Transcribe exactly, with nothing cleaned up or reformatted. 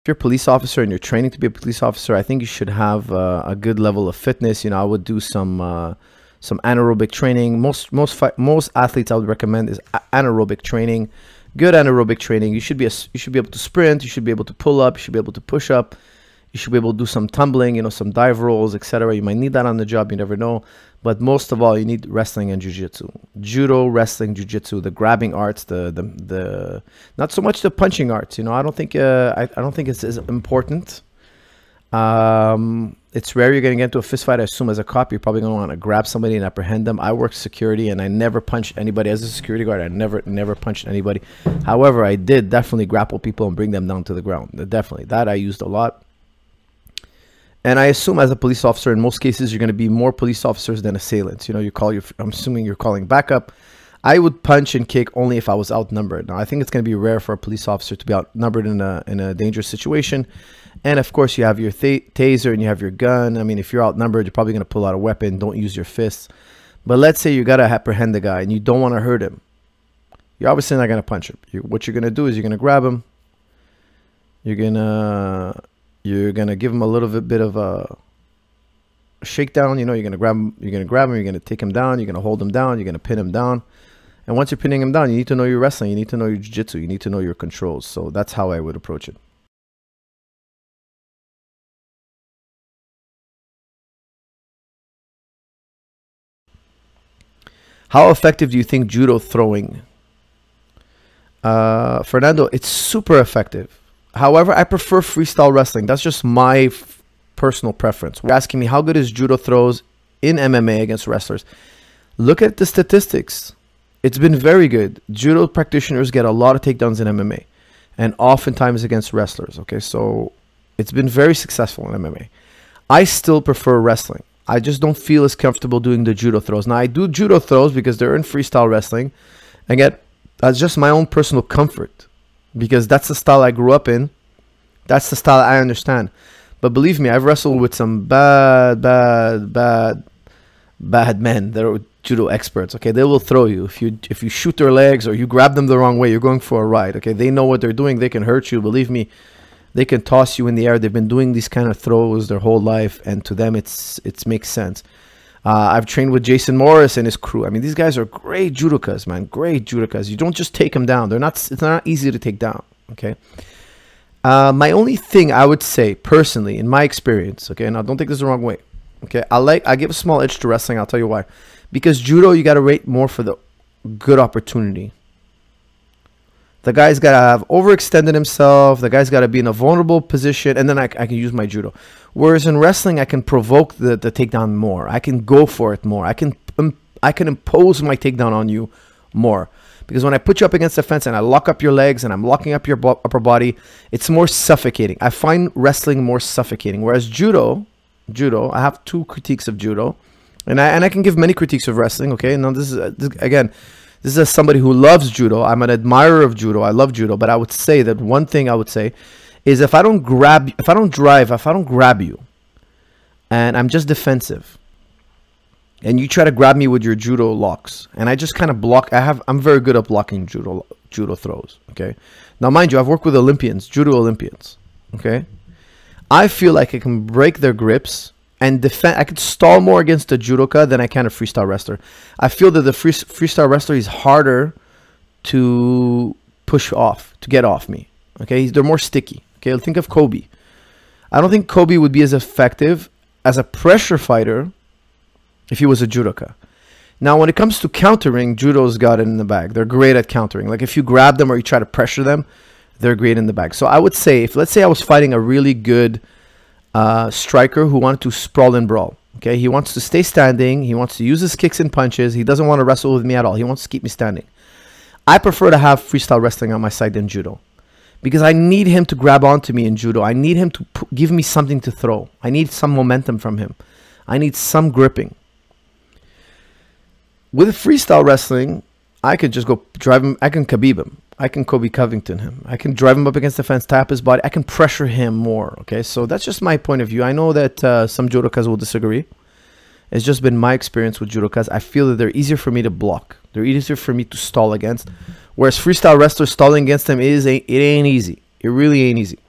you're a police officer and you're training to be a police officer, I think you should have uh, a good level of fitness. You know, I would do some uh, some anaerobic training. Most most fi most athletes I would recommend is anaerobic training. Good anaerobic training. You should be a, you should be able to sprint. You should be able to pull up. You should be able to push up. You should be able to do some tumbling. You know, some dive rolls, et cetera. You might need that on the job. You never know. But most of all, you need wrestling and jiu-jitsu. Judo, wrestling, jiu-jitsu, the grabbing arts, the the the not so much the punching arts. You know, I don't think uh, I I don't think it's as important. Um, it's rare you're going to get into a fist fight. I assume as a cop, you're probably going to want to grab somebody and apprehend them. I work security and I never punched anybody as a security guard. I never, never punched anybody. However, I did definitely grapple people and bring them down to the ground. Definitely. That I used a lot. And I assume as a police officer, in most cases, you're going to be more police officers than assailants. You know, you call your, I'm assuming you're calling backup. I would punch and kick only if I was outnumbered. Now, I think it's going to be rare for a police officer to be outnumbered in a, in a dangerous situation. And of course, you have your taser and you have your gun. I mean, if you're outnumbered, you're probably going to pull out a weapon. Don't use your fists. But let's say you got to apprehend the guy and you don't want to hurt him. You're obviously not going to punch him. You, what you're going to do is you're going to grab him. You're going to you're going to give him a little bit, bit of a shakedown. You know, you're going to grab him. You're going to grab him. You're going to take him down. You're going to hold him down. You're going to pin him down. And once you're pinning him down, you need to know your wrestling. You need to know your jiu-jitsu. You need to know your controls. So that's how I would approach it. How effective do you think judo throwing? Uh, Fernando, it's super effective. However, I prefer freestyle wrestling. That's just my f personal preference. You're asking me how good is judo throws in M M A against wrestlers? Look at the statistics. It's been very good. Judo practitioners get a lot of takedowns in M M A and oftentimes against wrestlers. Okay, so it's been very successful in M M A. I still prefer wrestling. I just don't feel as comfortable doing the judo throws. Now, I do judo throws because they're in freestyle wrestling. Again, that's just my own personal comfort because that's the style I grew up in. That's the style I understand. But believe me, I've wrestled with some bad, bad, bad, bad men that are judo experts. Okay, they will throw you. If you if you shoot their legs or you grab them the wrong way, you're going for a ride. Okay, they know what they're doing. They can hurt you. Believe me. They can toss you in the air. They've been doing these kind of throws their whole life, and to them, it's it makes sense. Uh, I've trained with Jason Morris and his crew. I mean, these guys are great judokas, man. Great judokas. You don't just take them down. They're not. It's not easy to take down. Okay. Uh, my only thing I would say personally, in my experience, okay, now don't take this the wrong way. Okay, I like I give a small edge to wrestling. I'll tell you why. Because judo, you got to rate more for the good opportunity. The guy's got to have overextended himself. The guy's got to be in a vulnerable position. And then I, I can use my judo. Whereas in wrestling, I can provoke the, the takedown more. I can go for it more. I can, um, I can impose my takedown on you more. Because when I put you up against the fence and I lock up your legs and I'm locking up your bo upper body, it's more suffocating. I find wrestling more suffocating. Whereas judo, judo, I have two critiques of judo. And I, and I can give many critiques of wrestling. Okay. Now this is, uh, this, again... This is as somebody who loves judo. I'm an admirer of judo. I love judo. But I would say that one thing I would say is if I don't grab, if I don't drive, if I don't grab you, and I'm just defensive, and you try to grab me with your judo locks, and I just kind of block, I have, I'm very good at blocking judo, judo throws. Okay. Now, mind you, I've worked with Olympians, judo Olympians. Okay. I feel like I can break their grips and defend. I could stall more against a judoka than I can a freestyle wrestler. I feel that the free, freestyle wrestler is harder to push off, to get off me. Okay, they're more sticky. Okay, think of Kobe. I don't think Kobe would be as effective as a pressure fighter if he was a judoka. Now, when it comes to countering, judo's got it in the bag. They're great at countering. Like if you grab them or you try to pressure them, they're great in the bag. So I would say, if let's say I was fighting a really good Uh, striker who wanted to sprawl and brawl. Okay, he wants to stay standing. He wants to use his kicks and punches. He doesn't want to wrestle with me at all. He wants to keep me standing. I prefer to have freestyle wrestling on my side than judo because I need him to grab onto me in judo. I need him to p give me something to throw. I need some momentum from him. I need some gripping. With freestyle wrestling, I could just go drive him. I can Khabib him. I can Kobe Covington him. I can drive him up against the fence, tap his body. I can pressure him more. Okay, so that's just my point of view. I know that uh, some judokas will disagree. It's just been my experience with judokas. I feel that they're easier for me to block. They're easier for me to stall against. Whereas freestyle wrestlers stalling against them is a, it ain't easy. It really ain't easy.